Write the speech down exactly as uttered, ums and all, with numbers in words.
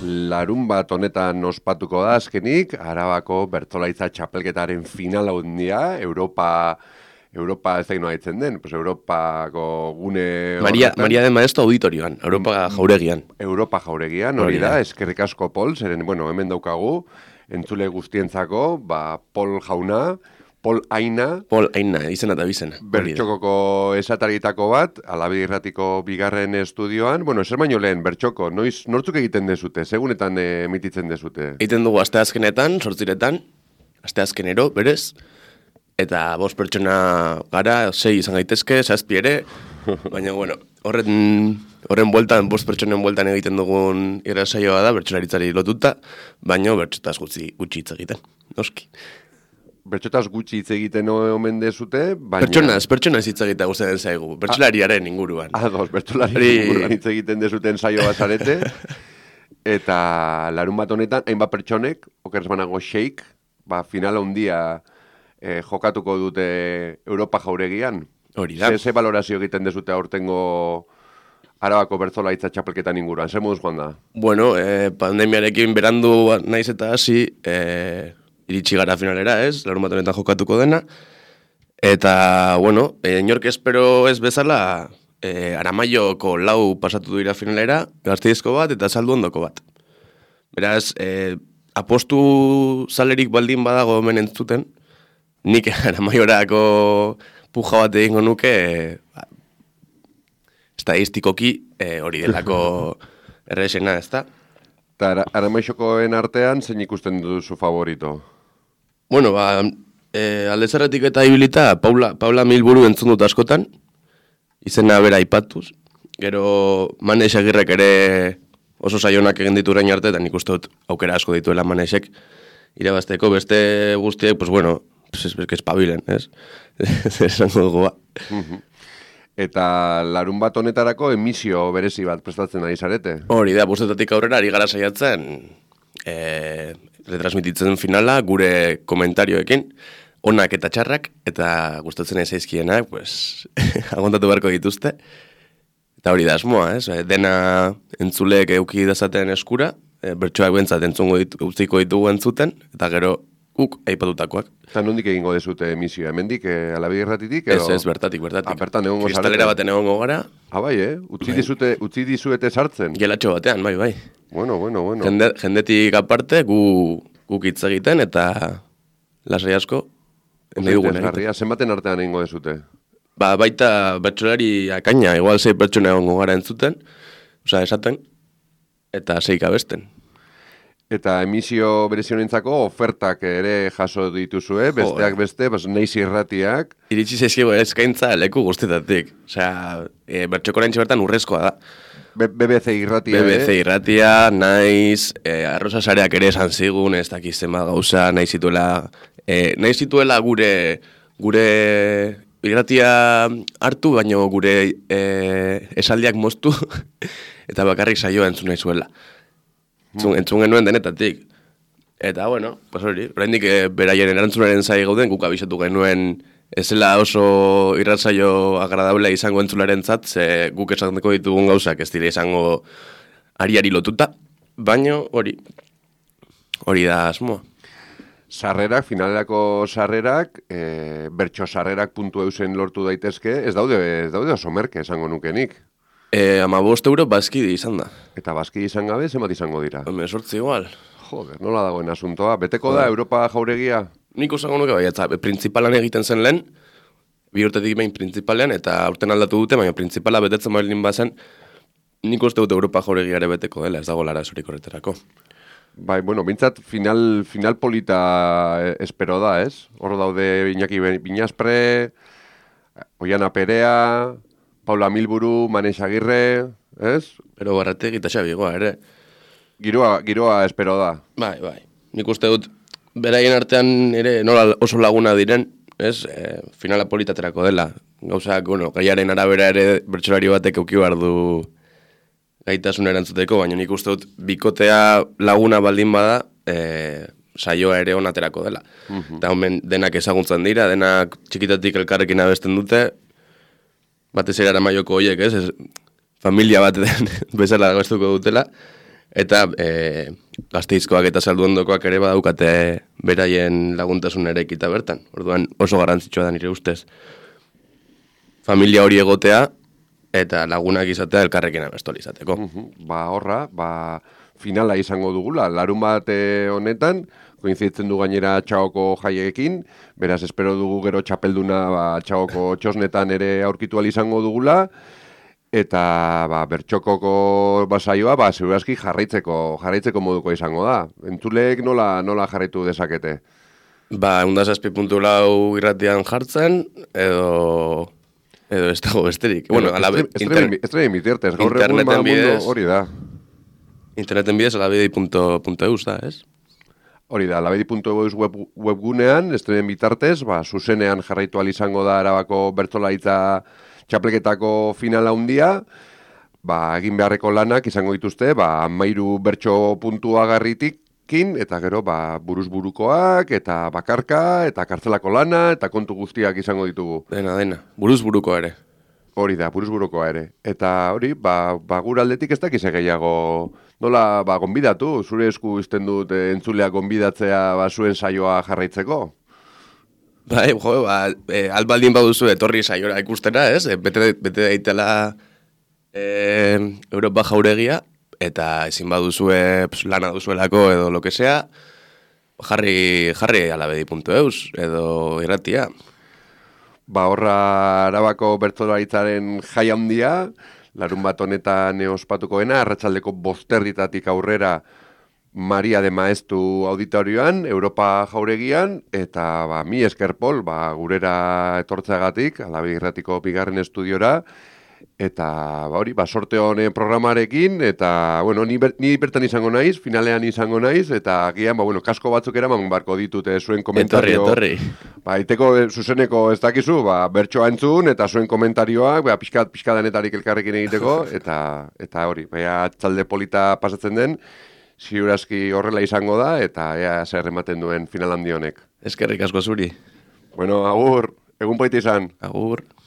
larun bat honetan ospatuko da azkenik, Arabako bertsolaritza txapelketaren finala handia, Europa, Europa ez da ino haitzen den, pues Europako gune Maria, horretan. Maria de Maestro auditorioan, Europa jauregian. Europa jauregian, hori da, eskerrik asko Pol, zeren, bueno, hemen daukagu, entzule guztientzako, ba, Pol jauna, Pol Aina. Pol Aina, izena eta bizena. Bertxokoko esataritako bat, Alabe Irratiko bigarren estudioan. Bueno, eser baino lehen, Bertxoko, noiz, nortzuk egiten dezute, segunetan eh, emititzen dezute? Egiten dugu asteazkenetan, sortziretan, asteazkenero, berez, eta bost pertsona gara, sei izan gaitezke, zazpi ere, baina, bueno, horren, horren bueltan, bost pertsonen bueltan egiten dugun irrasaioa da, bertsolaritzari lotuta, baina bertsotaz gutxi, gutxi hitz egiten, noski. Bertxotaz gutxi hitz egiten omen dezute, baina... Pertsonaz, pertsonaz hitz egitea gustatzen zaigu, bertsolariaren inguruan. Ados, bertsolariaren inguruan hitz egiten dezuten saio bazarete, eta larun bat honetan, hainbat pertsonek, okerz banago Sheik, ba, finala handia eh, jokatuko dute Europa jauregian. Hori da. Ze, ze valorazio egiten dezute aurtengo Arabako bertsolaritza txapelketan inguruan, zer moduz joan da? Bueno, eh, pandemiarekin berandu naiz eta hasi, eh, iritsi gara finalera, ez? Larun bat honetan jokatuko dena. Eta, bueno, eh, inork espero ez bezala, eh, Aramaioko lau pasatu dira finalera, Gasteizko bat eta Saldu Ondoko bat. Beraz, eh, apostu zalerik baldin badago hemen entzuten, nik Aramaiorako puja bat egingo nuke, eh, ba, estadistikoki eh, hori delako errexena, ez da? Eta Aramaixokoen artean, zein ikusten duzu favorito? Bueno, ba, e, aldezarretik eta ibilita, Paula, Paula Milburu entzun dut askotan, izena bera aipatuz. Gero Manes Agirrek ere oso saionak egin ditu orain arte, eta nik uste dut aukera asko dituela Manesek irabazteko, beste guztiek, pues bueno, pues ez berke espabilen, ez? Esango dugu ba. Eta larun bat honetarako emisio berezi bat prestatzen ari zarete? Hori da, bostetatik aurrera ari gara saiatzen, e, retransmititzen finala, gure komentarioekin, onak eta txarrak, eta gustatzen ez zaizkienak, pues, aguantatu beharko dituzte. Eta hori da asmoa, ez? Dena entzuleek euki dezaten eskura, e, bertsoak bentzat entzungo ditu, utziko ditugu entzuten, eta gero guk aipatutakoak. Eta nondik egingo dezute emisioa? Hemendik, eh, Alabe Irratitik? Ez, ez, bertatik, bertatik. Ah, bertan egongo zarete? Kristalera baten egongo gara. Ah, bai, eh? Utzi dizute, utzi dizuete sartzen? Gelatxo batean, bai, bai. Bueno, bueno, bueno. Jende, jendetik aparte, gu, guk hitz egiten, eta lasai asko, nahi dugun egiten. Zenbaten artean egingo dezute? Ba, baita bertsolari akaina, igual sei pertsona egongo gara entzuten, osea, esaten, eta seik abesten. Eta emisio berezionentzako ofertak ere jaso dituzue, besteak beste, bas, naiz irratiak. Iritsi zaizkigu eskaintza leku guztietatik. Osea, e, bertxoko oraintxe bertan urrezkoa da. B B C irratia, B B C irratia, naiz, e, arroza sareak ere esan zigun, ez dakiz zenbat gauza, naiz zituela, e, naiz zituela gure, gure irratia hartu, baino gure e, esaldiak moztu, eta bakarrik saioa entzun nahi zuela. Entzun, entzun genuen denetatik. Eta, bueno, pues hori, oraindik e, beraien erantzunaren zai gauden, guk abisatu genuen ezela oso irratsaio agradablea izango entzularen zat, ze guk esateko ditugun gauzak ez dira izango ariari lotuta, baino hori, hori da asmoa. Sarrerak, finalerako sarrerak, e, bertso sarrerak puntu eusen lortu daitezke, ez daude, ez daude oso merke esango nukenik. E, ama bost euro bazkidi izan da. Eta bazkidi izan gabe, zenbat izango dira? Home, sortzi igual. Joder, nola dagoen asuntoa. Beteko da, Europa jauregia? Nik osango nuke bai, eta printzipalean egiten zen lehen, bi urtetik behin printzipalean, eta aurten aldatu dute, baina printzipala betetzen baldin bazen, nik uste dute Europa jauregiare beteko dela, ez dago lara esorik horretarako. Bai, bueno, bintzat final, final polita espero da, ez? Hor daude Iñaki Binaspre, Oiana Perea, Paula Milburu, Manes Agirre, ez? Pero Barratek eta Xabigoa, ere. Giroa, giroa espero da. Bai, bai. Nik uste dut, beraien artean ere nola oso laguna diren, ez? E, finala politaterako dela. Gauzak, bueno, gaiaren arabera ere bertsolari batek euki behar du gaitasun erantzuteko, baina nik uste dut bikotea laguna baldin bada, e, saioa ere onaterako dela. Uh-huh. Eta homen denak ezaguntzan dira, denak txikitatik elkarrekin abesten dute, batez ere Aramaioko horiek, ez? ez familia bat bezala gauztuko dutela, Eta e, Gasteizkoak eta Zalduondokoak ere badaukate beraien laguntasun ere ekita bertan. Orduan oso garrantzitsua da nire ustez. Familia hori egotea eta lagunak izatea elkarrekin abestu izateko. Uh-huh. Ba horra, ba finala izango dugula. Larun bat honetan, koinzitzen du gainera Txaoko jaiekin, beraz espero dugu gero txapelduna ba, Txaoko txosnetan ere aurkitu ahal izango dugula, eta ba, bertxokoko basaioa ba, segurazki jarraitzeko, jarraitzeko moduko izango da. Entzuleek nola, nola jarraitu dezakete? Ba, eunda zazpi puntu lau irratian jartzen, edo... edo ez dago besterik. Bueno, alabe... Estremi mitiertez, gaur egun ba mundu hori da. Interneten bidez, alabedi puntu eus da, ez? Hori da, alabedi puntu eus web, webgunean, estrenen bitartez, ba, zuzenean jarraitu ahal izango da Arabako bertsolaritza txapleketako finala handia, ba, egin beharreko lanak izango dituzte, ba, mairu bertso puntua garritikin, eta gero, ba, buruz burukoak, eta bakarka, eta kartzelako lana, eta kontu guztiak izango ditugu. Dena, dena, buruz buruko ere. Hori da, buruz burukoa ere. Eta hori, ba, ba gure aldetik ez dakize gehiago, nola, ba, gonbidatu, zure esku izten dut e, entzulea gonbidatzea ba, zuen saioa jarraitzeko? Bai, jo, ba, e, albaldin baduzu etorri saiora ikustera, ez? E, bete, bete daitela e, Europa jauregia, eta ezin baduzue pues, lana duzuelako edo lo que sea, jarri, jarri alabedi puntu eus edo irratia. Ba horra Arabako bertsolaritzaren jai handia, larun bat honetan ospatukoena, arratsaldeko bosterditatik aurrera Maria de Maestu auditorioan, Europa jauregian, eta ba, mi esker Pol, ba, gurera etortzeagatik, Alabedi irratiko bigarren estudiora, eta ba, hori, ba, sorte honen programarekin, eta bueno, ni, ber, ni bertan izango naiz, finalean izango naiz, eta gian, ba, bueno, kasko batzuk eraman barko ditute zuen komentario. Etorri, etorri. Ba, iteko zuzeneko ez dakizu, ba, bertsoa entzun, eta zuen komentarioak, ba, pixkat, pixkadanetarik elkarrekin egiteko, eta eta hori, baina txalde polita pasatzen den, ziurazki horrela izango da, eta ea zer ematen duen final handi honek. Eskerrik asko zuri. Bueno, agur, egun poiti izan. Agur.